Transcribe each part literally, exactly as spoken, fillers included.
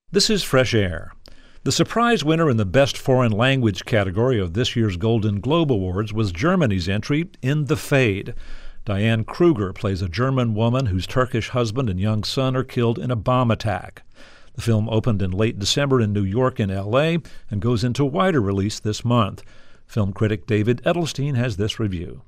This is Fresh Air. The surprise winner in the Best Foreign Language category of this year's Golden Globe Awards was Germany's entry, In the Fade. Diane Kruger plays a German woman whose Turkish husband and young son are killed in a bomb attack. The film opened in late December in New York and L A and goes into wider release this month. Film critic David Edelstein has this review.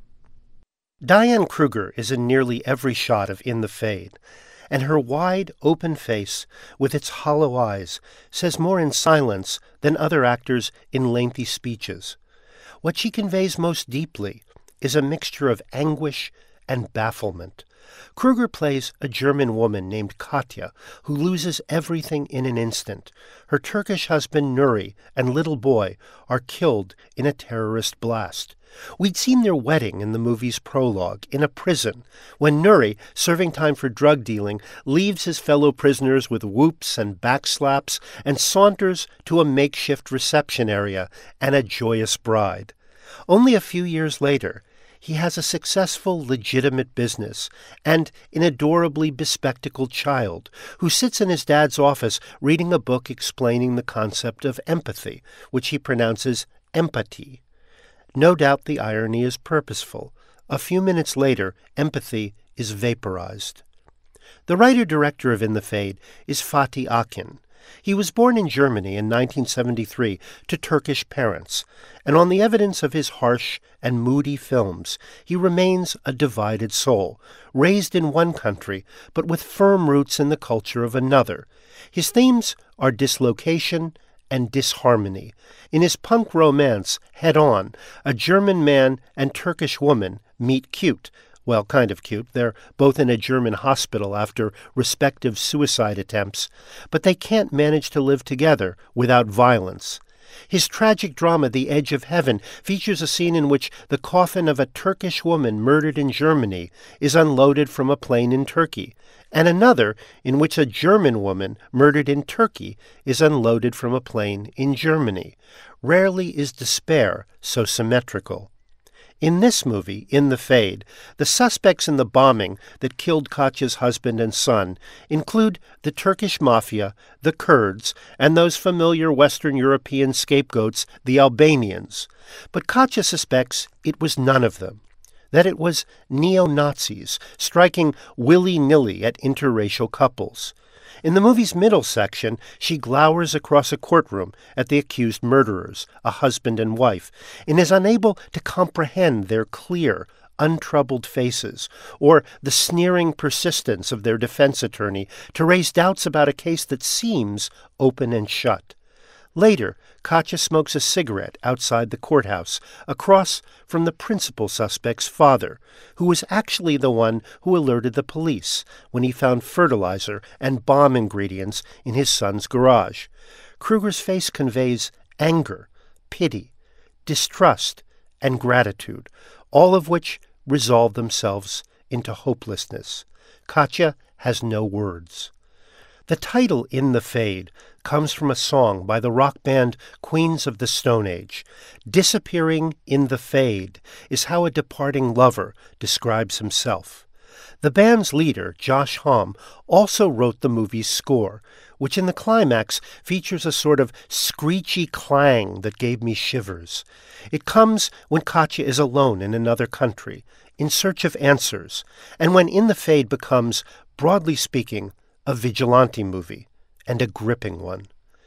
Diane Kruger is in nearly every shot of In the Fade, and her wide, open face, with its hollow eyes, says more in silence than other actors in lengthy speeches. What she conveys most deeply is a mixture of anguish and bafflement. Kruger plays a German woman named Katja, who loses everything in an instant. Her Turkish husband Nuri and little boy are killed in a terrorist blast. We'd seen their wedding in the movie's prologue, in a prison, when Nuri, serving time for drug dealing, leaves his fellow prisoners with whoops and backslaps and saunters to a makeshift reception area and a joyous bride. Only a few years later, he has a successful, legitimate business and an adorably bespectacled child who sits in his dad's office reading a book explaining the concept of empathy, which he pronounces empathy. No doubt the irony is purposeful. A few minutes later, empathy is vaporized. The writer-director of In the Fade is Fatih Akin. He was born in Germany in nineteen seventy-three to Turkish parents, and on the evidence of his harsh and moody films, he remains a divided soul, raised in one country, but with firm roots in the culture of another. His themes are dislocation and disharmony. In his punk romance, Head On, a German man and Turkish woman meet cute. Well, kind of cute. They're both in a German hospital after respective suicide attempts, but they can't manage to live together without violence. His tragic drama, The Edge of Heaven, features a scene in which the coffin of a Turkish woman murdered in Germany is unloaded from a plane in Turkey, and another in which a German woman murdered in Turkey is unloaded from a plane in Germany. Rarely is despair so symmetrical. In this movie, In the Fade, the suspects in the bombing that killed Katja's husband and son include the Turkish mafia, the Kurds, and those familiar Western European scapegoats, the Albanians. But Katja suspects it was none of them, that it was neo-Nazis striking willy-nilly at interracial couples. In the movie's middle section, she glowers across a courtroom at the accused murderers, a husband and wife, and is unable to comprehend their clear, untroubled faces, or the sneering persistence of their defense attorney to raise doubts about a case that seems open and shut. Later, Katja smokes a cigarette outside the courthouse, across from the principal suspect's father, who was actually the one who alerted the police when he found fertilizer and bomb ingredients in his son's garage. Kruger's face conveys anger, pity, distrust, and gratitude, all of which resolve themselves into hopelessness. Katja has no words. The title, In the Fade, comes from a song by the rock band Queens of the Stone Age. Disappearing in the fade is how a departing lover describes himself. The band's leader, Josh Homme, also wrote the movie's score, which in the climax features a sort of screechy clang that gave me shivers. It comes when Katja is alone in another country, in search of answers, and when In the Fade becomes, broadly speaking, a vigilante movie, and a gripping one.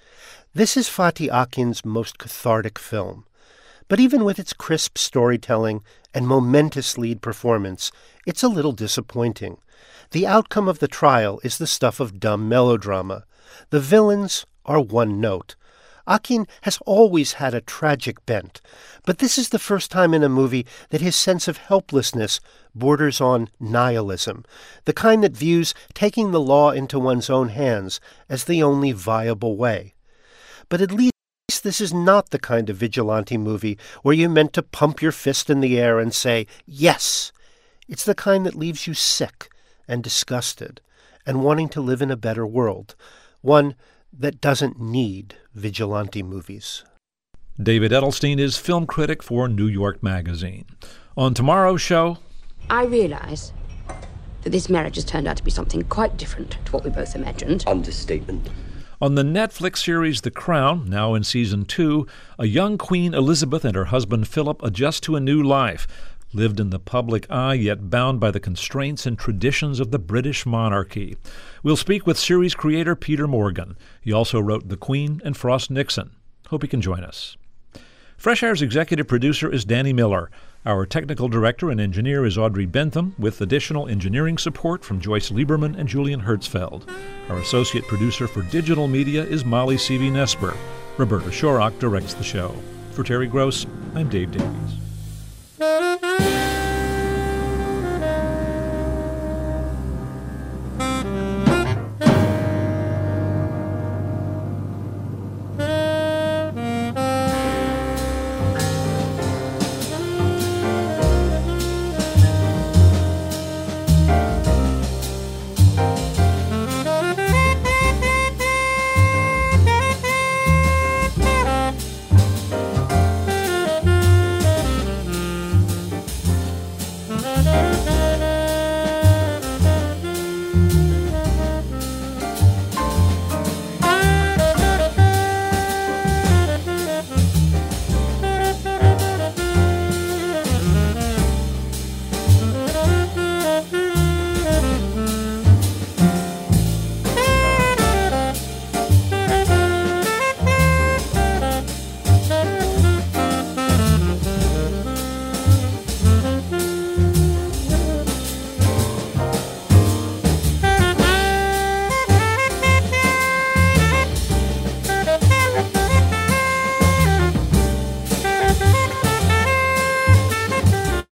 This is Fatih Akin's most cathartic film, but even with its crisp storytelling and momentous lead performance, it's a little disappointing. The outcome of the trial is the stuff of dumb melodrama. The villains are one note. Akin has always had a tragic bent, but this is the first time in a movie that his sense of helplessness borders on nihilism, the kind that views taking the law into one's own hands as the only viable way. But at least this is not the kind of vigilante movie where you're meant to pump your fist in the air and say, yes. It's the kind that leaves you sick and disgusted and wanting to live in a better world, one that doesn't need vigilante movies. David Edelstein is film critic for New York Magazine. On tomorrow's show, I realize that this marriage has turned out to be something quite different to what we both imagined. Understatement. On the Netflix series The Crown, now in season two, a young Queen Elizabeth and her husband Philip adjust to a new life, lived in the public eye yet bound by the constraints and traditions of the British monarchy. We'll speak with series creator Peter Morgan. He also wrote The Queen and Frost Nixon. Hope you can join us. Fresh Air's executive producer is Danny Miller. Our technical director and engineer is Audrey Bentham, with additional engineering support from Joyce Lieberman and Julian Hertzfeld. Our associate producer for digital media is Molly Seavey-Nesper. Roberta Shorrock directs the show. For Terry Gross, I'm Dave Davies.